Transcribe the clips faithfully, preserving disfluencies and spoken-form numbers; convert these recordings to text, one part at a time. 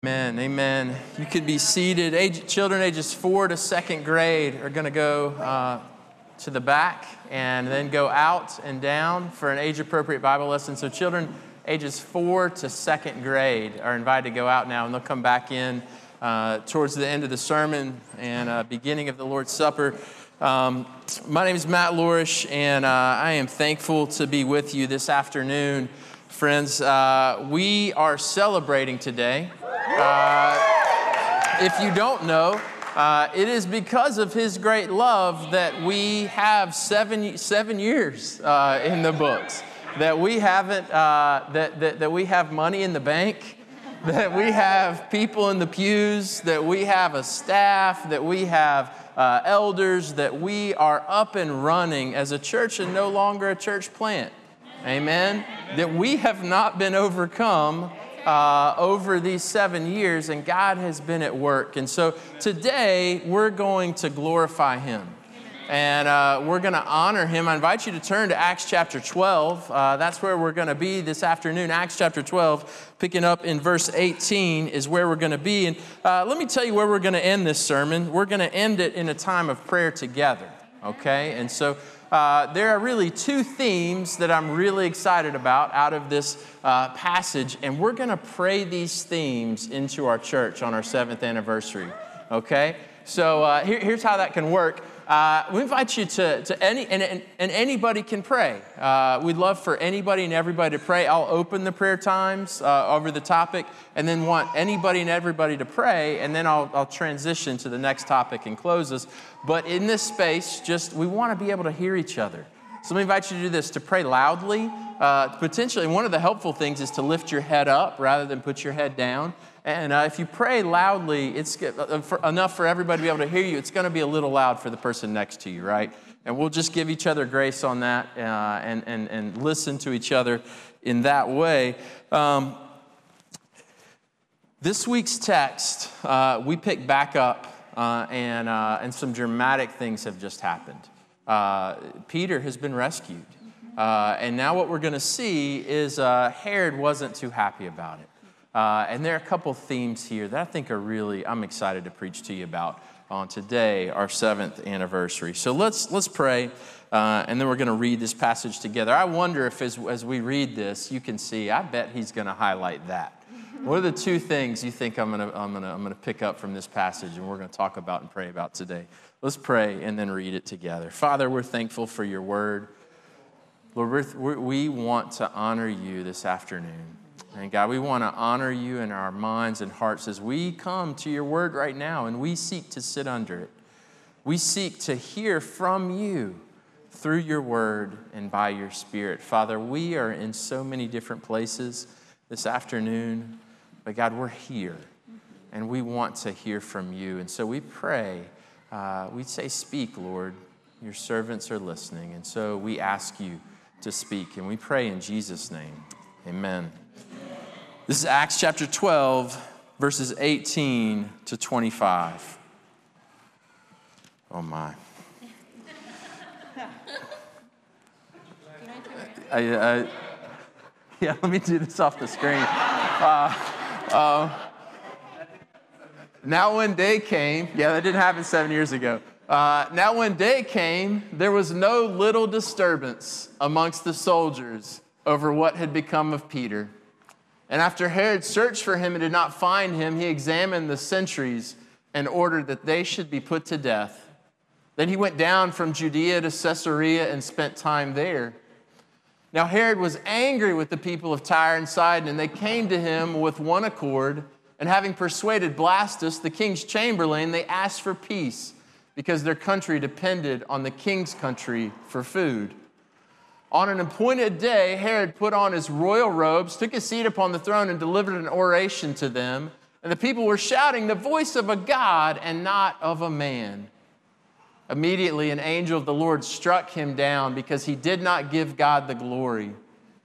Amen, amen. You could be seated. Age, children ages four to second grade are going to go uh, to the back and then go out and down for an age-appropriate Bible lesson. So children ages four to second grade are invited to go out now, and they'll come back in uh, towards the end of the sermon and uh, beginning of the Lord's Supper. Um, my name is Matt Lorish, and uh, I am thankful to be with you this afternoon. Friends, uh, we are celebrating today. Uh, if you don't know, uh, it is because of His great love that we have seven seven years uh, in the books. That we haven't, uh, that, that that we have money in the bank. That we have people in the pews. That we have a staff. That we have uh, elders. That we are up and running as a church and no longer a church plant. Amen. That we have not been overcome Uh, over these seven years, and God has been at work. And so today, we're going to glorify Him. And uh, we're going to honor Him. I invite you to turn to Acts chapter twelve. Uh, that's where we're going to be this afternoon. Acts chapter twelve, picking up in verse eighteen is where we're going to be. And uh, let me tell you where we're going to end this sermon. We're going to end it in a time of prayer together. Okay? And so Uh, there are really two themes that I'm really excited about out of this uh, passage, and we're going to pray these themes into our church on our seventh anniversary, okay? So uh, here, here's how that can work. Uh, we invite you to, to any, and, and, and anybody can pray. Uh, we'd love for anybody and everybody to pray. I'll open the prayer times uh, over the topic, and then want anybody and everybody to pray, and then I'll, I'll transition to the next topic and close us. But in this space, just we want to be able to hear each other. So let me invite you to do this, to pray loudly. Uh, potentially, one of the helpful things is to lift your head up rather than put your head down. And uh, if you pray loudly, it's uh, for, enough for everybody to be able to hear you. It's going to be a little loud for the person next to you, right? And we'll just give each other grace on that uh, and, and, and listen to each other in that way. Um, this week's text, uh, we pick back up. Uh, and uh, and some dramatic things have just happened. Uh, Peter has been rescued. Uh, and now what we're going to see is uh, Herod wasn't too happy about it. Uh, and there are a couple themes here that I think are really, I'm excited to preach to you about on today, our seventh anniversary. So let's let's pray, uh, and then we're going to read this passage together. I wonder if as, as we read this, you can see, I bet he's going to highlight that. What are the two things you think I'm going to I'm going to I'm going to pick up from this passage, and we're going to talk about and pray about today? Let's pray and then read it together. Father, we're thankful for your word. Lord, we're, we want to honor you this afternoon. And God, we want to honor you in our minds and hearts as we come to your word right now, and we seek to sit under it. We seek to hear from you through your word and by your Spirit. Father, we are in so many different places this afternoon. But God, we're here, and we want to hear from you. And so we pray, uh, we say, speak, Lord. Your servants are listening. And so we ask you to speak, and we pray in Jesus' name. Amen. This is Acts chapter twelve, verses eighteen to twenty-five. Oh, my. I, I, yeah, let me do this off the screen. Uh, Uh, now when day came, yeah, that didn't happen seven years ago. Uh, now when day came, there was no little disturbance amongst the soldiers over what had become of Peter. And after Herod searched for him and did not find him, he examined the sentries and ordered that they should be put to death. Then he went down from Judea to Caesarea and spent time there. Now Herod was angry with the people of Tyre and Sidon, and they came to him with one accord, and having persuaded Blastus, the king's chamberlain, they asked for peace, because their country depended on the king's country for food. On an appointed day, Herod put on his royal robes, took his seat upon the throne, and delivered an oration to them. And the people were shouting, "The voice of a God and not of a man." Immediately, an angel of the Lord struck him down because he did not give God the glory.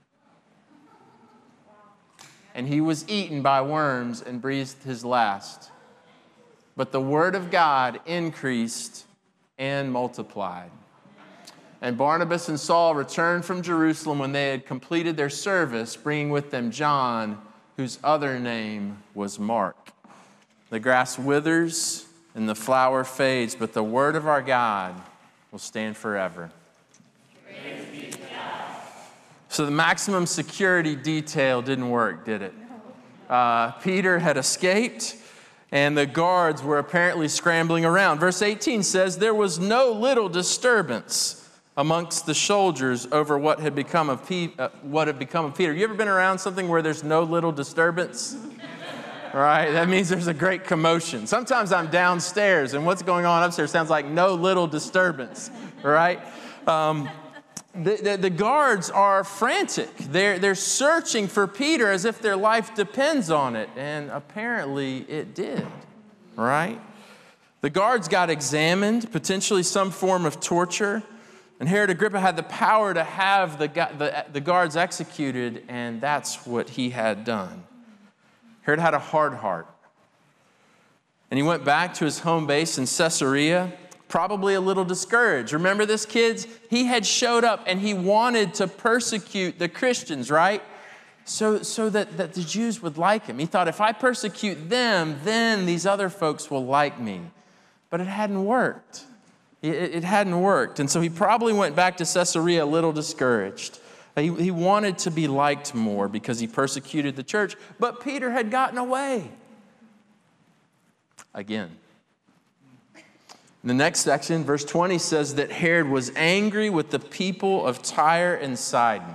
And he was eaten by worms and breathed his last. But the word of God increased and multiplied. And Barnabas and Saul returned from Jerusalem when they had completed their service, bringing with them John, whose other name was Mark. The grass withers and the flower fades, but the word of our God will stand forever. Praise be to God. So the maximum security detail didn't work, did it? Uh, Peter had escaped, and the guards were apparently scrambling around. Verse eighteen says, there was no little disturbance amongst the soldiers over what had become of Pe- uh, what had become of Peter. You ever been around something where there's no little disturbance? Right? That means there's a great commotion. Sometimes I'm downstairs, and what's going on upstairs sounds like no little disturbance. Right? Um, The, the, the guards are frantic. They're, they're searching for Peter as if their life depends on it. And apparently it did, right? The guards got examined, potentially some form of torture. And Herod Agrippa had the power to have the, the, the guards executed, and that's what he had done. Herod had a hard heart. And he went back to his home base in Caesarea, probably a little discouraged. Remember this, kids? He had showed up and he wanted to persecute the Christians, right? So, so that, that the Jews would like him. He thought, if I persecute them, then these other folks will like me. But it hadn't worked. It, it hadn't worked. And so he probably went back to Caesarea a little discouraged. He, he wanted to be liked more because he persecuted the church. But Peter had gotten away. Again. In the next section, verse twenty says that Herod was angry with the people of Tyre and Sidon.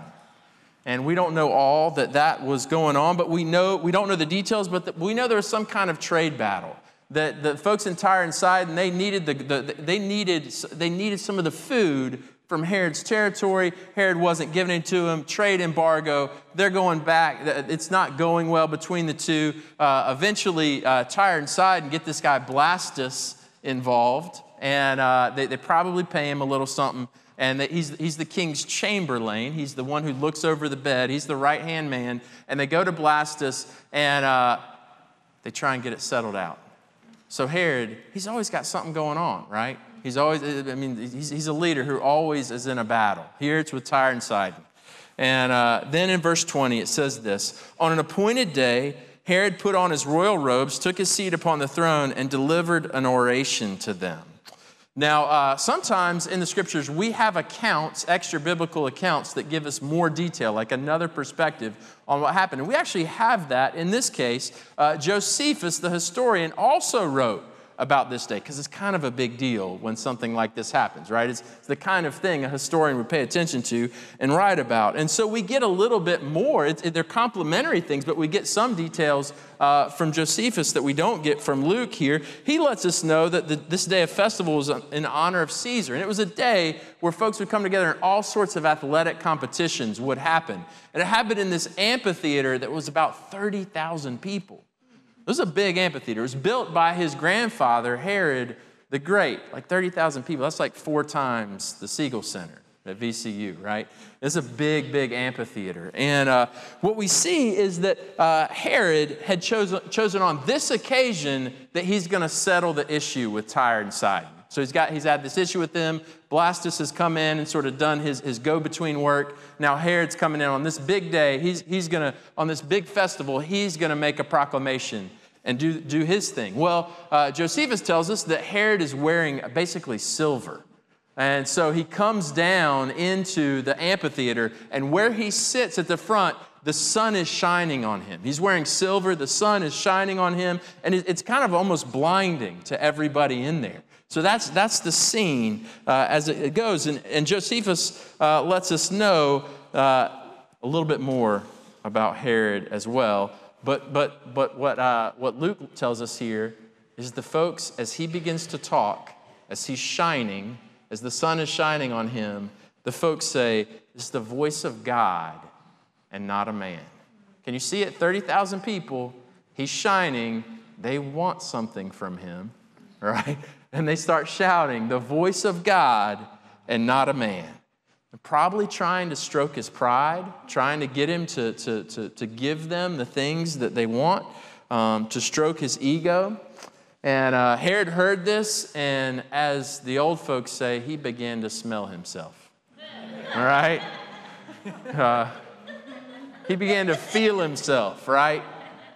And we don't know all that that was going on, but we know we don't know the details, but the, we know there was some kind of trade battle. That the folks in Tyre and Sidon, they needed the, the they needed they needed some of the food from Herod's territory. Herod wasn't giving it to them. Trade embargo. They're going back. It's not going well between the two. Uh, eventually, uh, Tyre and Sidon get this guy Blastus involved, and uh, they, they probably pay him a little something, and that he's, he's the king's chamberlain. He's the one who looks over the bed. He's the right-hand man, and they go to Blastus, and uh, they try and get it settled out. So Herod, he's always got something going on, right? He's always, I mean, he's, he's a leader who always is in a battle. Here it's with Tyre and Sidon. And uh, then in verse twenty, it says this, on an appointed day, Herod put on his royal robes, took his seat upon the throne, and delivered an oration to them. Now, uh, sometimes in the scriptures, we have accounts, extra biblical accounts, that give us more detail, like another perspective on what happened. And we actually have that in this case. Uh, Josephus, the historian, also wrote about this day, because it's kind of a big deal when something like this happens, right? It's the kind of thing a historian would pay attention to and write about. And so we get a little bit more. It's, it, they're complementary things, but we get some details uh, from Josephus that we don't get from Luke here. He lets us know that the, this day of festival was in honor of Caesar. And it was a day where folks would come together and all sorts of athletic competitions would happen. And it happened in this amphitheater that was about thirty thousand people. This is a big amphitheater. It was built by his grandfather, Herod the Great, like thirty thousand people. That's like four times the Siegel Center at V C U, right? It's a big, big amphitheater. And uh, what we see is that uh, Herod had chosen, chosen on this occasion that he's going to settle the issue with Tyre and Sidon. So he's got he's had this issue with them. Blastus has come in and sort of done his, his go-between work. Now Herod's coming in on this big day. He's, he's going to, on this big festival, he's going to make a proclamation and do, do his thing. Well, uh, Josephus tells us that Herod is wearing basically silver. And so he comes down into the amphitheater, and where he sits at the front, the sun is shining on him. He's wearing silver. The sun is shining on him, and it's kind of almost blinding to everybody in there. So that's that's the scene uh, as it goes. And, and Josephus uh, lets us know uh, a little bit more about Herod as well. But but but what uh, what Luke tells us here is the folks, as he begins to talk, as he's shining, as the sun is shining on him, the folks say, "This is the voice of God and not a man." Can you see it? thirty thousand people. He's shining. They want something from him, right? And they start shouting, "The voice of God and not a man." And probably trying to stroke his pride, trying to get him to, to, to, to give them the things that they want, um, to stroke his ego. And uh, Herod heard this, and as the old folks say, he began to smell himself. All right? Uh, he began to feel himself, right?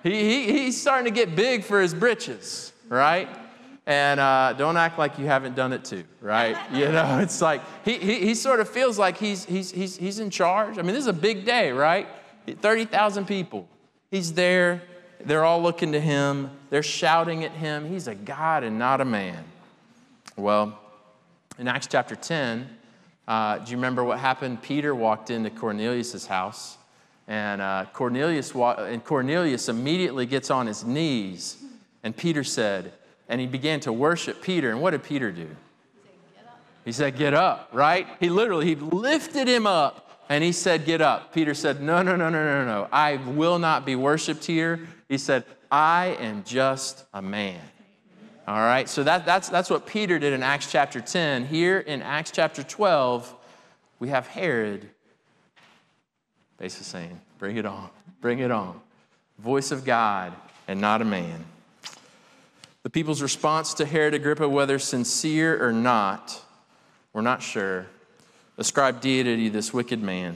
he, he, he's starting to get big for his britches, right? And uh, don't act like you haven't done it too, right? You know, it's like he, he, he sort of feels like he's, he's, he's, he's in charge. I mean, this is a big day, right? thirty thousand people. He's there. They're all looking to him. They're shouting at him. He's a God and not a man. Well, in Acts chapter ten, uh, do you remember what happened? Peter walked into Cornelius' house, and uh, Cornelius wa- and Cornelius immediately gets on his knees, and Peter said, and he began to worship Peter. And what did Peter do? He said, get up, right? He literally, he lifted him up. And he said, get up. Peter said, no, no, no, no, no, no. I will not be worshiped here. He said, I am just a man. All right, so that, that's, that's what Peter did in Acts chapter ten. Here in Acts chapter twelve, we have Herod basically saying, bring it on, bring it on. Voice of God and not a man. The people's response to Herod Agrippa, whether sincere or not, we're not sure, ascribed deity to this wicked man.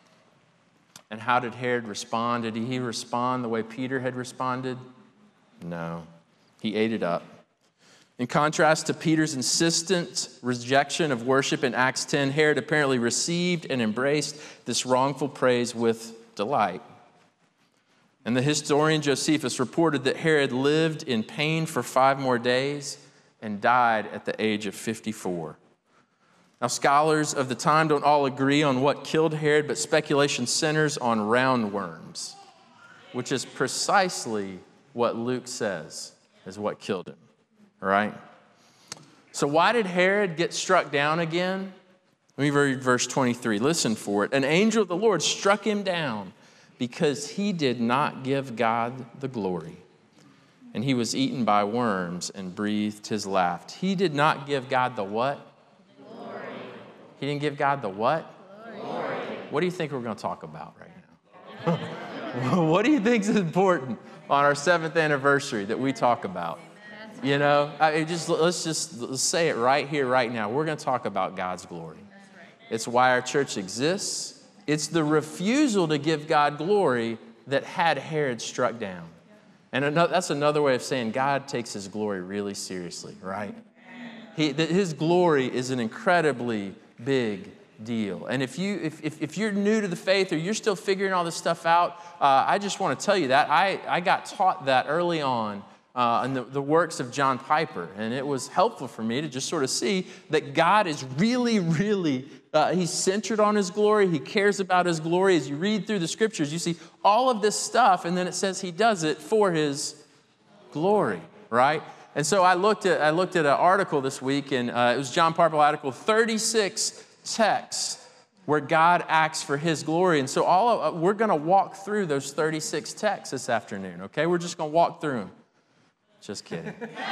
And how did Herod respond? Did he respond the way Peter had responded? No. He ate it up. In contrast to Peter's insistent rejection of worship in Acts ten, Herod apparently received and embraced this wrongful praise with delight. And the historian Josephus reported that Herod lived in pain for five more days and died at the age of fifty-four. Now, scholars of the time don't all agree on what killed Herod, but speculation centers on roundworms, which is precisely what Luke says is what killed him, right? So why did Herod get struck down again? Let me read verse twenty-three. Listen for it. An angel of the Lord struck him down because he did not give God the glory, and he was eaten by worms and breathed his last. He did not give God the what? He didn't give God the what? Glory. What do you think we're going to talk about right now? What do you think is important on our seventh anniversary that we talk about? You know, I just let's just let's say it right here, right now. We're going to talk about God's glory. It's why our church exists. It's the refusal to give God glory that had Herod struck down. And another, that's another way of saying God takes his glory really seriously, right? He, his glory is an incredibly big deal. And if, you, if, if, if you're new to the faith or you're still figuring all this stuff out, uh, I just want to tell you that. I, I got taught that early on uh, in the, the works of John Piper. And it was helpful for me to just sort of see that God is really, really, uh, he's centered on his glory. He cares about his glory. As you read through the scriptures, you see all of this stuff, and then it says he does it for his glory, right? And so I looked at I looked at an article this week, and uh, it was John Piper article, thirty-six texts where God acts for his glory. And so all of, uh, we're going to walk through those thirty-six texts this afternoon, okay? We're just going to walk through them. Just kidding.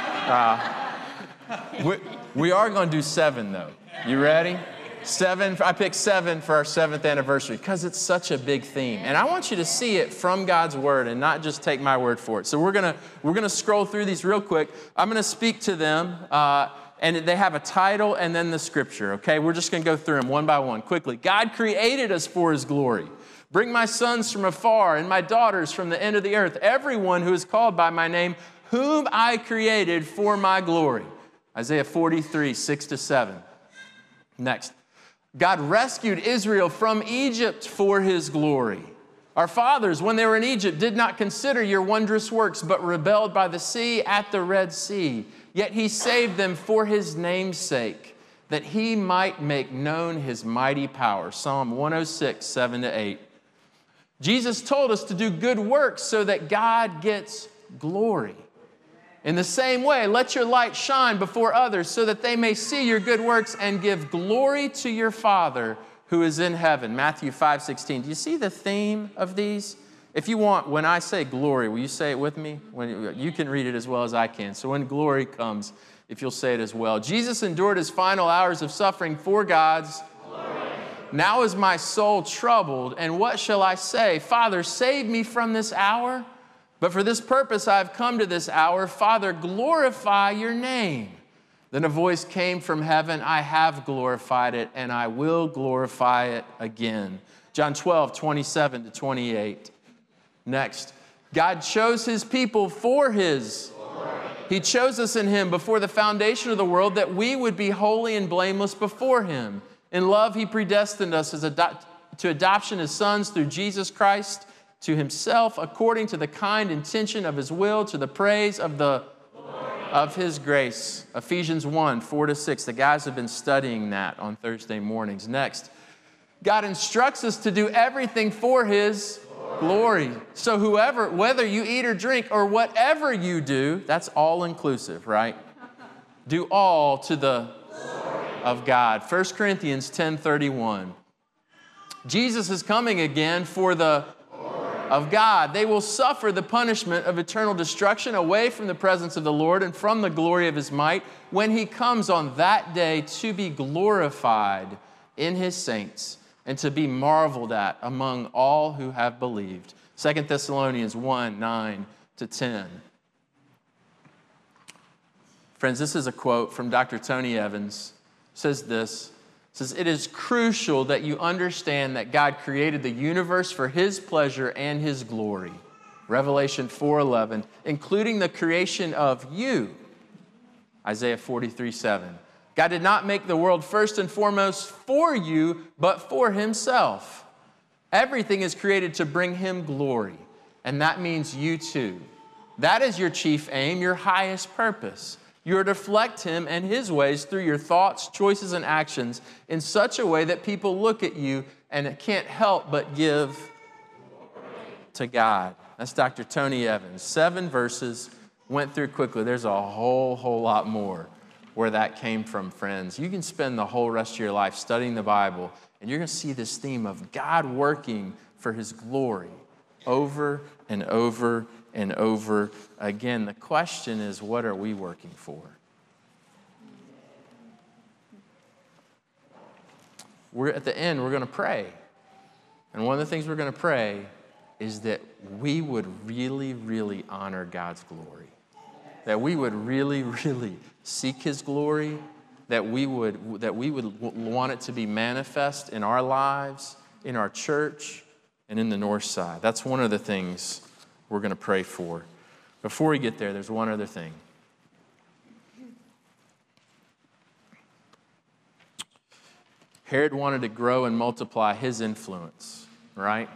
Uh, we, we are going to do seven, though. You ready? Seven. I picked seven for our seventh anniversary because it's such a big theme. And I want you to see it from God's word and not just take my word for it. So we're going to we're going to scroll through these real quick. I'm going to speak to them, uh, and they have a title and then the scripture, okay? We're just going to go through them one by one quickly. God created us for his glory. Bring my sons from afar and my daughters from the end of the earth, everyone who is called by my name, whom I created for my glory. Isaiah forty-three, six to seven. Next. God rescued Israel from Egypt for his glory. Our fathers, when they were in Egypt, did not consider your wondrous works, but rebelled by the sea at the Red Sea. Yet he saved them for his name's sake, that he might make known his mighty power. Psalm one oh six, seven to eight. Jesus told us to do good works so that God gets glory. In the same way, let your light shine before others so that they may see your good works and give glory to your Father who is in heaven. Matthew five sixteen. Do you see the theme of these? If you want, when I say glory, will you say it with me? When, you can read it as well as I can. So when glory comes, if you'll say it as well. Jesus endured his final hours of suffering for God's glory. Now is my soul troubled, and what shall I say? Father, save me from this hour. But for this purpose I have come to this hour. Father, glorify your name. Then a voice came from heaven. I have glorified it, and I will glorify it again. John twelve, twenty-seven to twenty-eight. Next, God chose his people for his glory. He chose us in him before the foundation of the world that we would be holy and blameless before him. In love, he predestined us as ado- to adoption as sons through Jesus Christ to himself, according to the kind intention of his will, to the praise of the of his grace. Ephesians one, four to six. The guys have been studying that on Thursday mornings. Next, God instructs us to do everything for his glory. So whoever, whether you eat or drink or whatever you do, that's all inclusive, right? Do all to the glory of God. First Corinthians ten thirty-one. Jesus is coming again for the of God. They will suffer the punishment of eternal destruction away from the presence of the Lord and from the glory of his might when he comes on that day to be glorified in his saints and to be marveled at among all who have believed. Second Thessalonians one, nine to ten. Friends, this is a quote from Doctor Tony Evans. It says this. It says, it is crucial that you understand that God created the universe for his pleasure and his glory. Revelation four eleven, including the creation of you. Isaiah forty-three seven. God did not make the world first and foremost for you, but for himself. Everything is created to bring him glory, and that means you too. That is your chief aim, your highest purpose. You are to reflect him and his ways through your thoughts, choices, and actions in such a way that people look at you and can't help but give to God. That's Doctor Tony Evans. Seven verses, went through quickly. There's a whole, whole lot more where that came from, friends. You can spend the whole rest of your life studying the Bible, and you're going to see this theme of God working for his glory over and over and over again. The question is, what are we working for? We're at the end, we're going to pray. And one of the things we're going to pray is that we would really, really honor God's glory. That we would really, really seek his glory, that we would that we would want it to be manifest in our lives, in our church, and in the north side. That's one of the things we're going to pray for. Before we get there, there's one other thing. Herod wanted to grow and multiply his influence, right?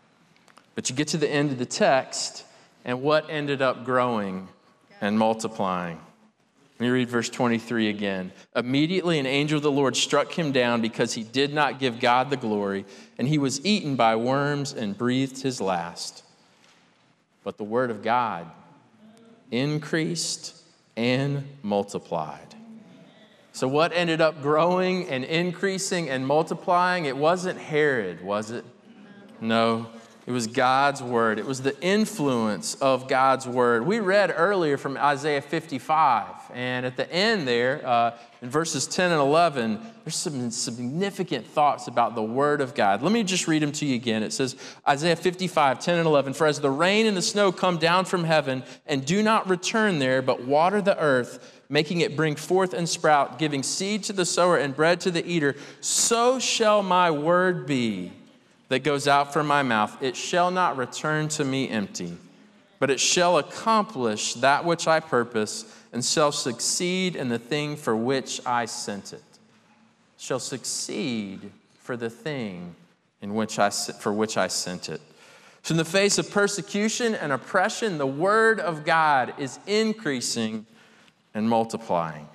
But you get to the end of the text, and what ended up growing and multiplying? Let me read verse twenty-three again. Immediately an angel of the Lord struck him down because he did not give God the glory, and he was eaten by worms and breathed his last. But the word of God increased and multiplied. So what ended up growing and increasing and multiplying? It wasn't Herod, was it? No. It was God's word. It was the influence of God's word. We read earlier from Isaiah fifty-five, and at the end there, uh, in verses ten and eleven, there's some significant thoughts about the word of God. Let me just read them to you again. It says, Isaiah fifty-five, ten and eleven, for as the rain and the snow come down from heaven and do not return there, but water the earth, making it bring forth and sprout, giving seed to the sower and bread to the eater, so shall my word be that goes out from my mouth. It shall not return to me empty, but it shall accomplish that which I purpose and shall succeed in the thing for which I sent it. Shall succeed for the thing in which I, for which I sent it. So in the face of persecution and oppression, the word of God is increasing and multiplying.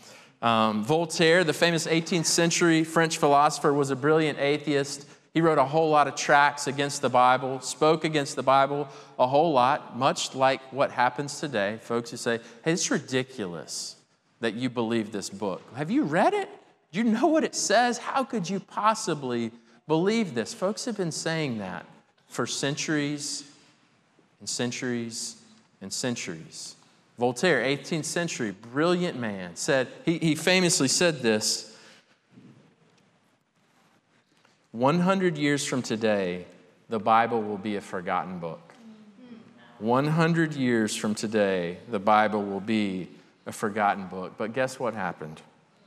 Um, Voltaire, the famous eighteenth century French philosopher, was a brilliant atheist. He wrote a whole lot of tracts against the Bible, spoke against the Bible a whole lot, much like what happens today. Folks who say, hey, it's ridiculous that you believe this book. Have you read it? Do you know what it says? How could you possibly believe this? Folks have been saying that for centuries and centuries and centuries. Voltaire, eighteenth century, brilliant man, said, he, he famously said this, one hundred years from today, the Bible will be a forgotten book. one hundred years from today, the Bible will be a forgotten book. But guess what happened?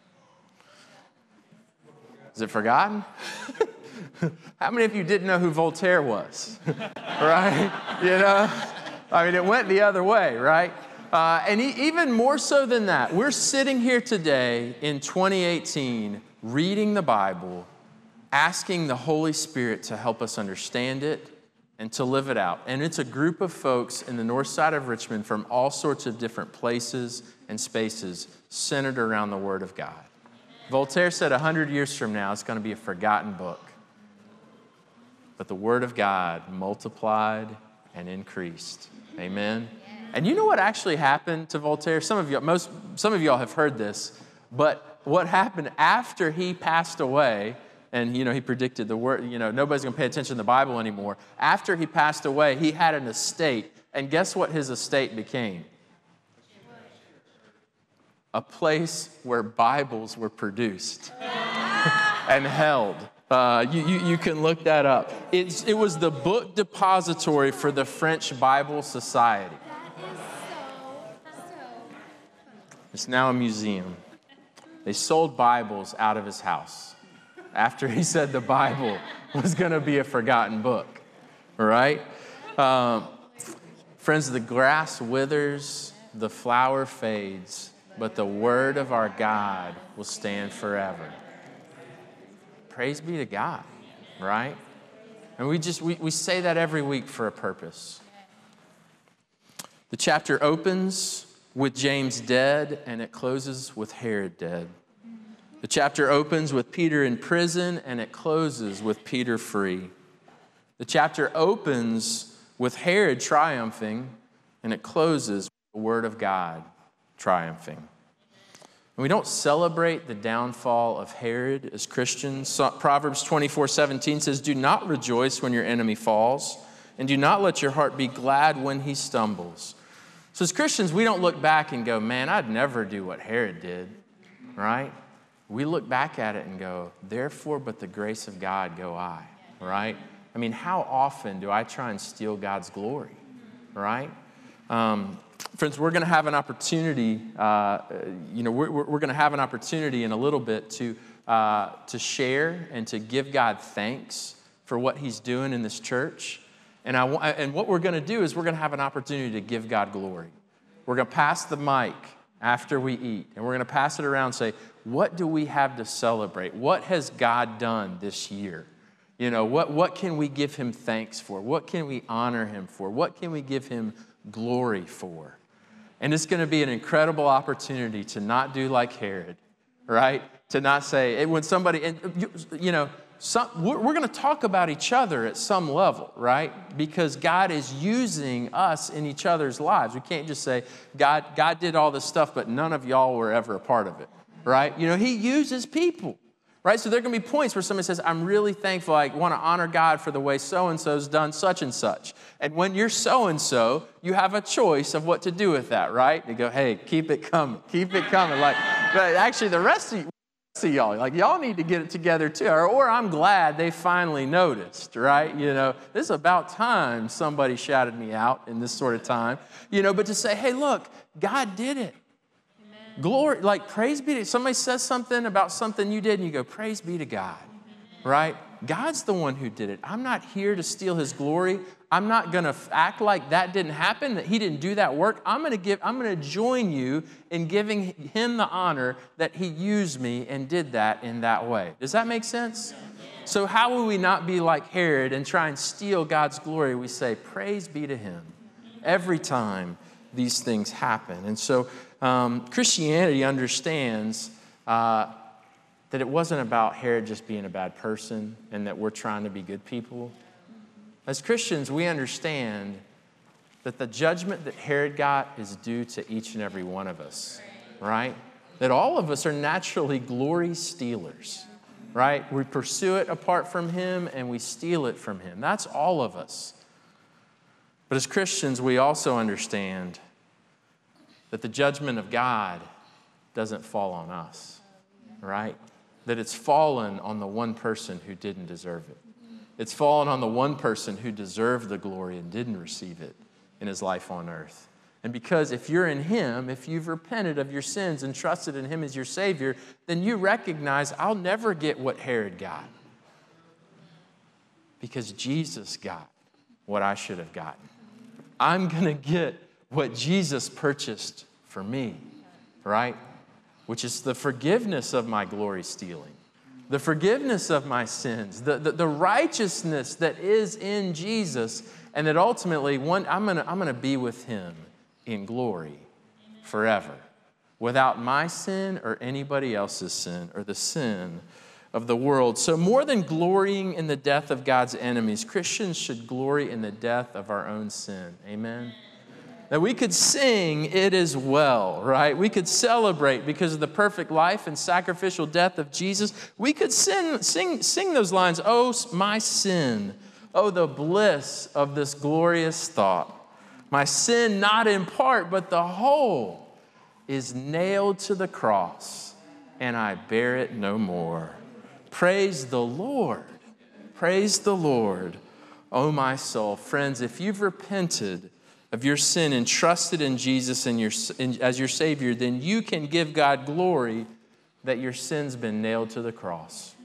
Is it forgotten? How many of you didn't know who Voltaire was? Right? You know? I mean, it went the other way, right? Uh, and e- even more so than that, we're sitting here today in twenty eighteen, reading the Bible, asking the Holy Spirit to help us understand it and to live it out. And it's a group of folks in the north side of Richmond from all sorts of different places and spaces centered around the Word of God. Voltaire said a hundred years from now, it's going to be a forgotten book. But the Word of God multiplied and increased. Amen? And you know what actually happened to Voltaire? Some of you, most, some of y'all have heard this, but what happened after he passed away, and you know he predicted the word, you know, nobody's going to pay attention to the Bible anymore. After he passed away, he had an estate, and guess what his estate became? A place where Bibles were produced and held. Uh, you, you, you can look that up. It's, it was the book depository for the French Bible Society. It's now a museum. They sold Bibles out of his house after he said the Bible was going to be a forgotten book, right? Um, friends, the grass withers, the flower fades, but the word of our God will stand forever. Praise be to God, right? And we just, we, we say that every week for a purpose. The chapter opens with James dead, and it closes with Herod dead. The chapter opens with Peter in prison, and it closes with Peter free. The chapter opens with Herod triumphing, and it closes with the Word of God triumphing. And we don't celebrate the downfall of Herod as Christians. So Proverbs twenty-four seventeen says, "Do not rejoice when your enemy falls, and do not let your heart be glad when he stumbles." So as Christians, we don't look back and go, man, I'd never do what Herod did, right? We look back at it and go, therefore, but the grace of God go I, right? I mean, how often do I try and steal God's glory, right? Um, friends, we're going to have an opportunity, uh, you know, we're, we're going to have an opportunity in a little bit to, uh, to share and to give God thanks for what he's doing in this church. And, I, and what we're going to do is we're going to have an opportunity to give God glory. We're going to pass the mic after we eat, and we're going to pass it around and say, what do we have to celebrate? What has God done this year? You know, what, what can we give him thanks for? What can we honor him for? What can we give him glory for? And it's going to be an incredible opportunity to not do like Herod, right? To not say, when somebody, and you, you know, Some, we're we're going to talk about each other at some level, right? Because God is using us in each other's lives. We can't just say, God, God did all this stuff, but none of y'all were ever a part of it, right? You know, he uses people, right? So there are going to be points where somebody says, I'm really thankful. I want to honor God for the way so-and-so's done such and such. And when you're so-and-so, you have a choice of what to do with that, right? You go, hey, keep it coming, keep it coming. Like, but actually the rest of you, see y'all, like y'all need to get it together too, or, or I'm glad they finally noticed, right? You know, this is about time somebody shouted me out in this sort of time, you know, but to say, hey, look, God did it. Amen. Glory, like praise be to, somebody says something about something you did and you go, praise be to God, amen. Right? God's the one who did it. I'm not here to steal his glory. I'm not going to act like that didn't happen, that he didn't do that work. I'm going to give, I'm going to join you in giving him the honor that he used me and did that in that way. Does that make sense? So how will we not be like Herod and try and steal God's glory? We say, praise be to him every time these things happen. And so um, Christianity understands uh, that it wasn't about Herod just being a bad person and that we're trying to be good people. As Christians, we understand that the judgment that Herod got is due to each and every one of us, right? That all of us are naturally glory stealers, right? We pursue it apart from him and we steal it from him. That's all of us. But as Christians, we also understand that the judgment of God doesn't fall on us, right? That it's fallen on the one person who didn't deserve it. It's fallen on the one person who deserved the glory and didn't receive it in his life on earth. And because if you're in him, if you've repented of your sins and trusted in him as your Savior, then you recognize, I'll never get what Herod got. Because Jesus got what I should have gotten. I'm going to get what Jesus purchased for me, right? Which is the forgiveness of my glory stealing, the forgiveness of my sins, the, the, the righteousness that is in Jesus, and that ultimately one, I'm going to I'm going to be with him in glory forever, without my sin or anybody else's sin or the sin of the world. So more than glorying in the death of God's enemies, Christians should glory in the death of our own sin. Amen? That we could sing, "It is well," right? We could celebrate because of the perfect life and sacrificial death of Jesus. We could sing, sing, sing those lines, "Oh, my sin, oh, the bliss of this glorious thought. My sin, not in part, but the whole, is nailed to the cross, and I bear it no more." Praise the Lord. Praise the Lord, oh my soul. Friends, if you've repented of your sin and trusted in Jesus and your, in, as your Savior, then you can give God glory that your sin's been nailed to the cross.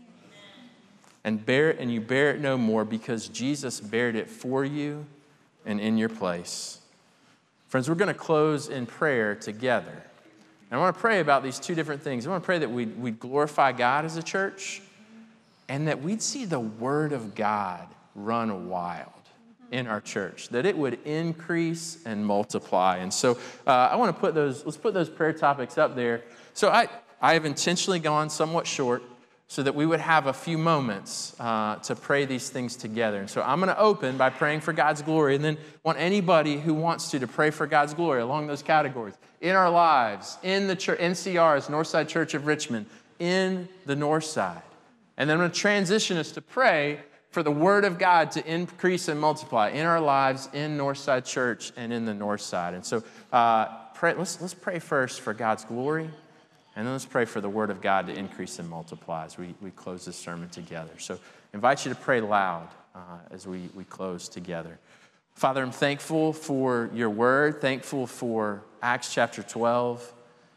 And bear it, and you bear it no more because Jesus bared it for you and in your place. Friends, we're going to close in prayer together. And I want to pray about these two different things. I want to pray that we'd, we'd glorify God as a church and that we'd see the Word of God run wild in our church, that it would increase and multiply. And so uh, I want to put those, let's put those prayer topics up there. So I, I have intentionally gone somewhat short so that we would have a few moments uh, to pray these things together. And so I'm going to open by praying for God's glory, and then want anybody who wants to to pray for God's glory along those categories in our lives, in the church, N C R's, Northside Church of Richmond, in the North Side. And then I'm going to transition us to pray for the Word of God to increase and multiply in our lives, in Northside Church, and in the North Side. And so uh, pray, let's, let's pray first for God's glory, and then let's pray for the Word of God to increase and multiply as we, we close this sermon together. So I invite you to pray loud uh, as we, we close together. Father, I'm thankful for your Word, thankful for Acts chapter twelve.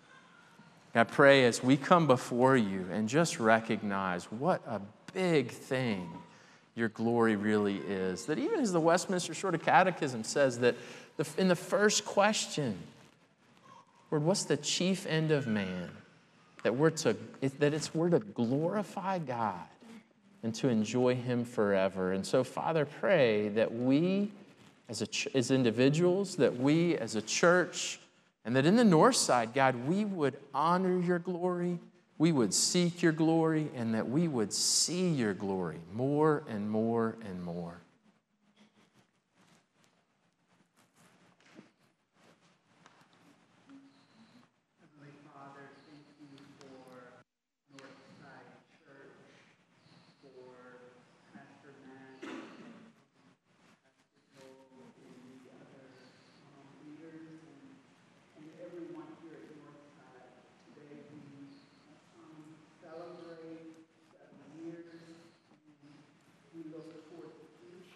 I pray as we come before you and just recognize what a big thing your glory really is. That even as the Westminster Shorter Catechism says that the, in the first question, Lord, what's the chief end of man? That we're to that it's we're to glorify God and to enjoy him forever. And so, Father, pray that we as a, as individuals, that we as a church, and that in the North Side, God, we would honor your glory, we would seek your glory, and that we would see your glory more and more and more. Heavenly Father, thank you for Northside Church, for Pastor Matt, Pastor Joel, and the other um, leaders, and, and everyone here at Northside. Today we um, celebrate seven years, and we look toward the future.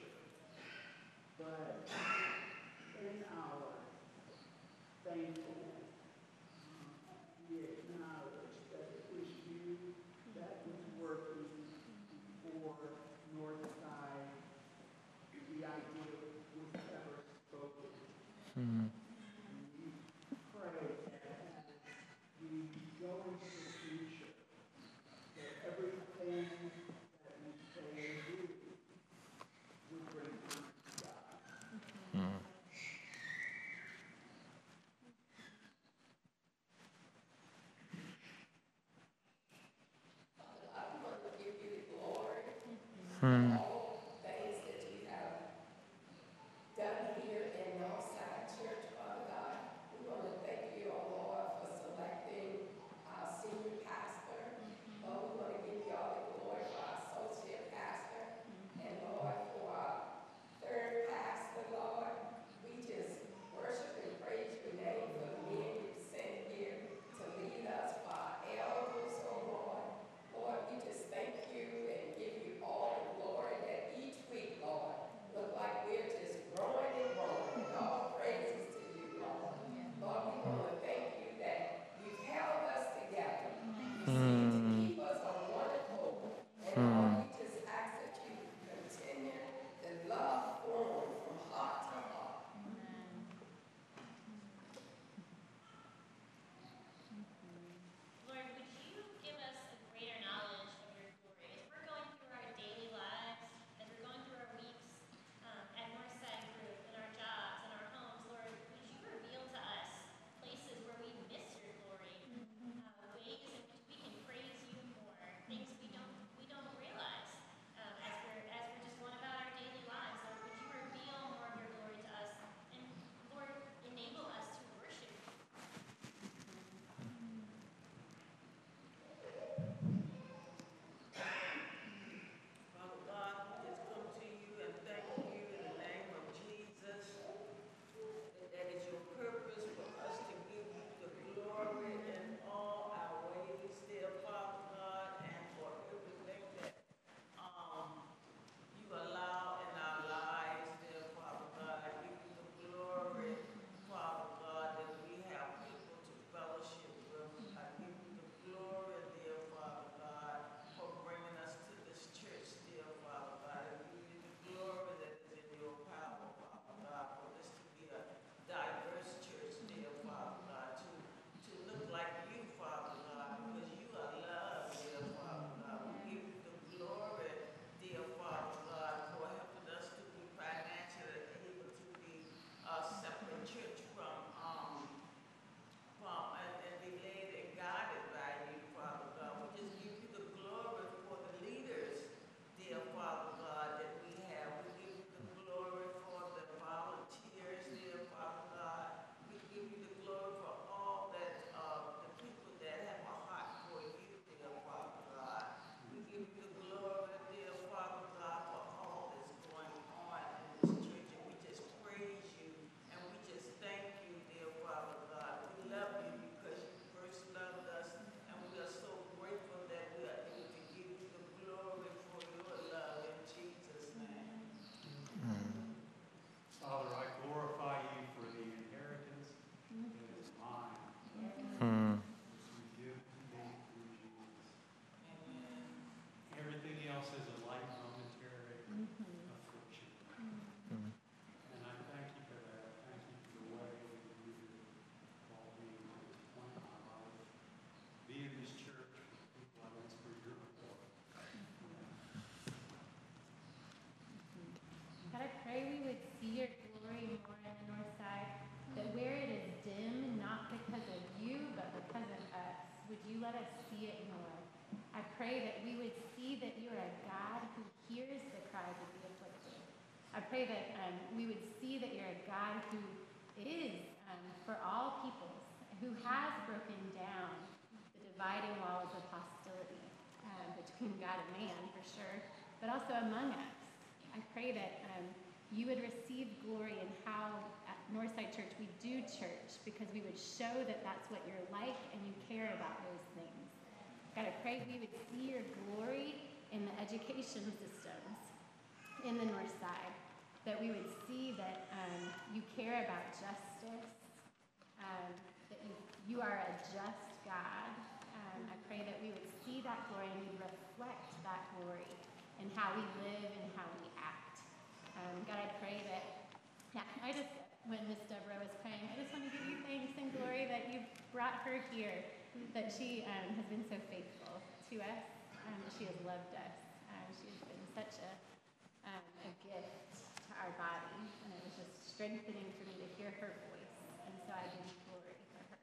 you let us see it more. I pray that we would see that you are a God who hears the cries of the afflicted. I pray that um, we would see that you're a God who is um, for all peoples, who has broken down the dividing walls of hostility uh, between God and man, for sure, but also among us. I pray that um, you would receive glory in how at Northside Church we do church, because we would show that that's what you're like and you care about those things. God, I pray we would see your glory in the education systems in the North Side, that we would see that um, you care about justice, um, that you, you are a just God. Um, I pray that we would see that glory and we'd reflect that glory in how we live and how we act. Um, God, I pray that, yeah, I just, when Miss Deborah was praying, I just want to give you thanks and glory that you've brought her here, that she um, has been so faithful to us, um, that she has loved us. Um, she has been such a, um, a gift to our body, and it was just strengthening for me to hear her voice, and so I give you glory for her.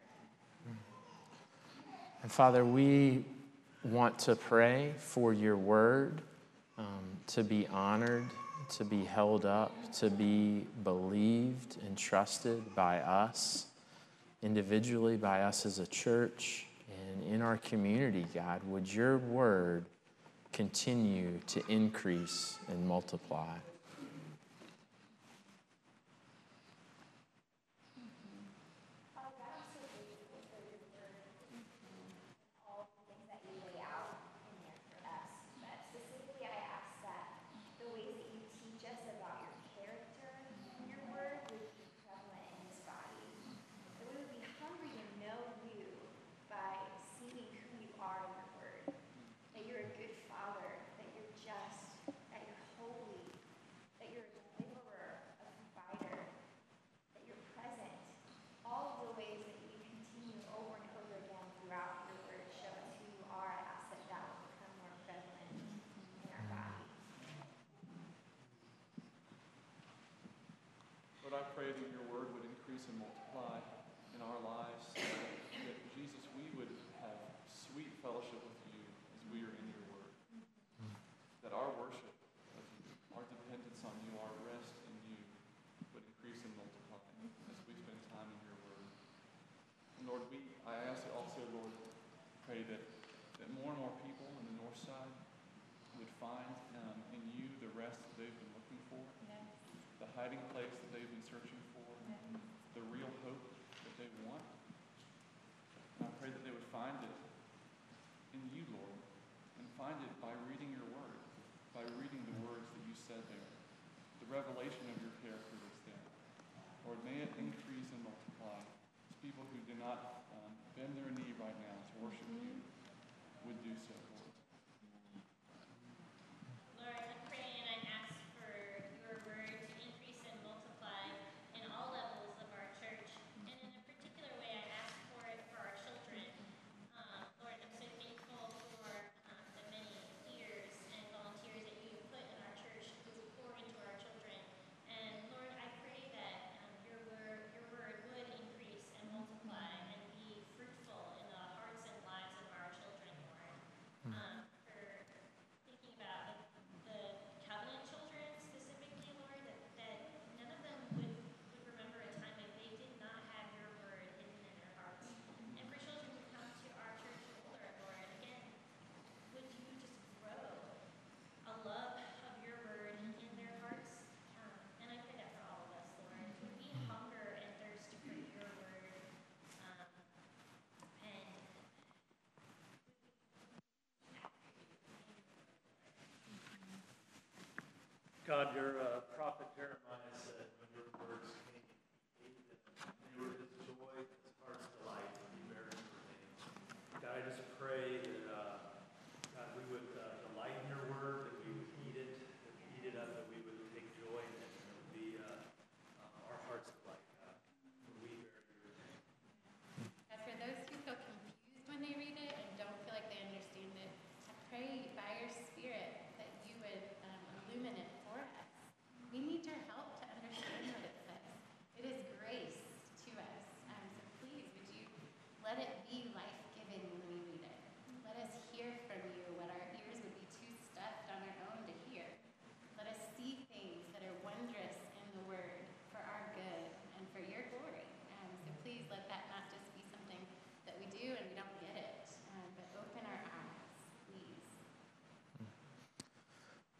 And Father, we want to pray for your word um, to be honored, to be held up, to be believed and trusted by us individually, by us as a church, and in our community. God, would your word continue to increase and multiply? I pray that your word would increase and multiply in our lives, that Jesus, we would have sweet fellowship with you as we are in your word, that our worship of you, our dependence on you, our rest in you would increase and multiply as we spend time in your word. And Lord, we, I ask also, Lord, pray that, that more and more people in the north side would find um, in you the rest that they've been looking for, yes. The hiding place that they've been searching for, yes. The real hope that they want. And I pray that they would find it in you, Lord, and find it by reading your word, by reading the words that you said there, the revelation of your character that's there. Lord, may it increase and multiply as people who do not um, bend their knee right now to worship you would do so, Lord. Lord, I pray and I ask for your word to increase and multiply in all levels of our church. And in a particular way, I ask for it for our children. Um, Lord, I'm so thankful for um, the many leaders and volunteers that you have put in our church who pour into our children. And Lord, I pray that um, your word, your word would increase and multiply and be fruitful in the hearts and lives of our children, Lord.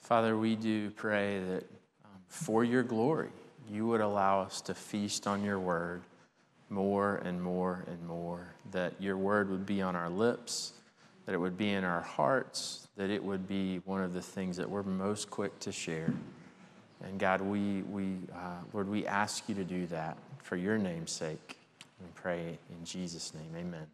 Father, we do pray that um, for your glory, you would allow us to feast on your word more and more and more, that your word would be on our lips, that it would be in our hearts, that it would be one of the things that we're most quick to share. And God, we, we uh, Lord, we ask you to do that for your name's sake. We pray in Jesus' name, amen.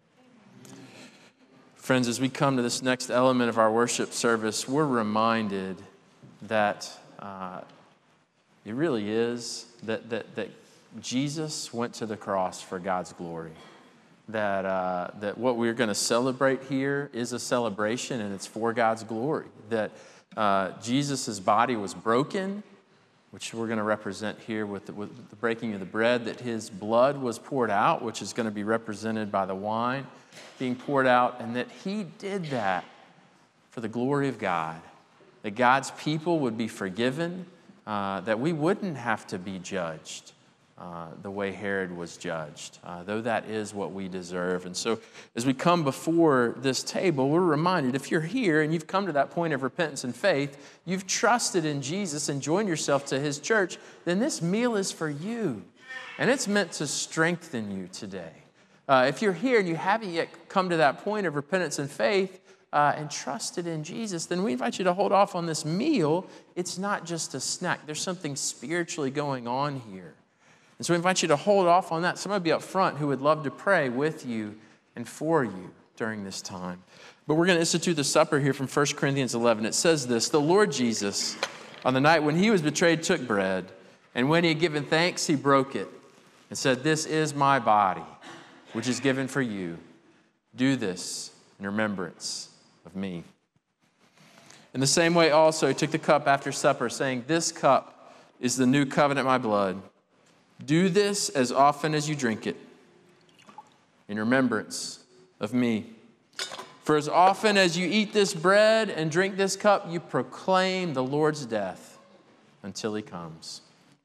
Friends, as we come to this next element of our worship service, we're reminded that uh, it really is that, that, that Jesus went to the cross for God's glory. That, uh, that what we're going to celebrate here is a celebration, and it's for God's glory. That uh, Jesus' body was broken, which we're going to represent here with the, with the breaking of the bread, that his blood was poured out, which is going to be represented by the wine being poured out, and that he did that for the glory of God, that God's people would be forgiven, uh, that we wouldn't have to be judged uh, the way Herod was judged, uh, though that is what we deserve. And so as we come before this table, we're reminded, if you're here and you've come to that point of repentance and faith, you've trusted in Jesus and joined yourself to his church, then this meal is for you, and it's meant to strengthen you today. Uh, if you're here and you haven't yet come to that point of repentance and faith uh, and trusted in Jesus, then we invite you to hold off on this meal. It's not just a snack. There's something spiritually going on here. And so we invite you to hold off on that. Somebody be up front who would love to pray with you and for you during this time. But we're going to institute the supper here from First Corinthians eleven. It says this: the Lord Jesus, on the night when he was betrayed, took bread, and when he had given thanks, he broke it and said, "This is my body, which is given for you. Do this in remembrance of me." In the same way also he took the cup after supper, saying, "This cup is the new covenant in my blood. Do this as often as you drink it in remembrance of me. For as often as you eat this bread and drink this cup, you proclaim the Lord's death until he comes.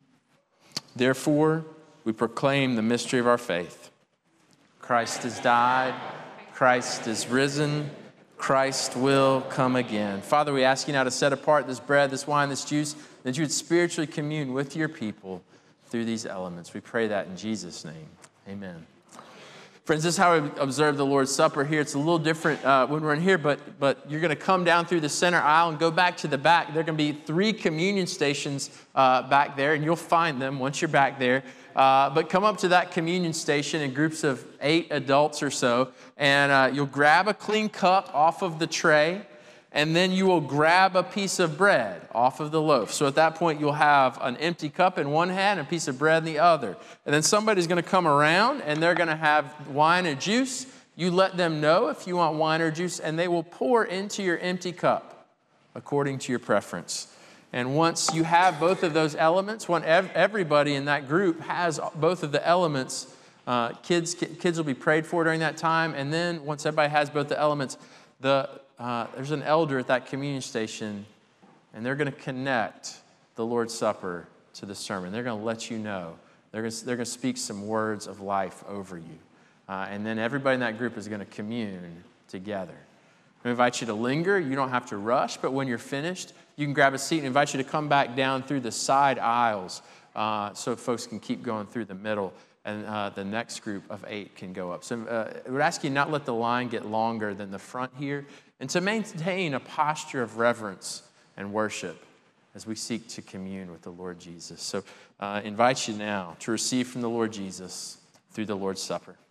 Therefore, we proclaim the mystery of our faith. Christ has died. Christ is risen. Christ will come again." Father, we ask you now to set apart this bread, this wine, this juice, that you would spiritually commune with your people through these elements. We pray that in Jesus' name. Amen. Friends, this is how we observe the Lord's Supper here. It's a little different uh, when we're in here, but, but you're going to come down through the center aisle and go back to the back. There are going to be three communion stations uh, back there, and you'll find them once you're back there. Uh, but come up to that communion station in groups of eight adults or so, and uh, you'll grab a clean cup off of the tray, and then you will grab a piece of bread off of the loaf. So at that point, you'll have an empty cup in one hand and a piece of bread in the other. And then somebody's going to come around, and they're going to have wine and juice. You let them know if you want wine or juice, and they will pour into your empty cup according to your preference. And once you have both of those elements, when everybody in that group has both of the elements, uh, kids, kids will be prayed for during that time. And then once everybody has both the elements, the Uh, there's an elder at that communion station, and they're going to connect the Lord's Supper to the sermon. They're going to let you know. They're going to, they're going to speak some words of life over you. Uh, and then everybody in that group is going to commune together. I invite you to linger. You don't have to rush, but when you're finished, you can grab a seat and invite you to come back down through the side aisles uh, so folks can keep going through the middle, and uh, the next group of eight can go up. So uh, I would ask you not let the line get longer than the front here, and to maintain a posture of reverence and worship as we seek to commune with the Lord Jesus. So I uh, invite you now to receive from the Lord Jesus through the Lord's Supper.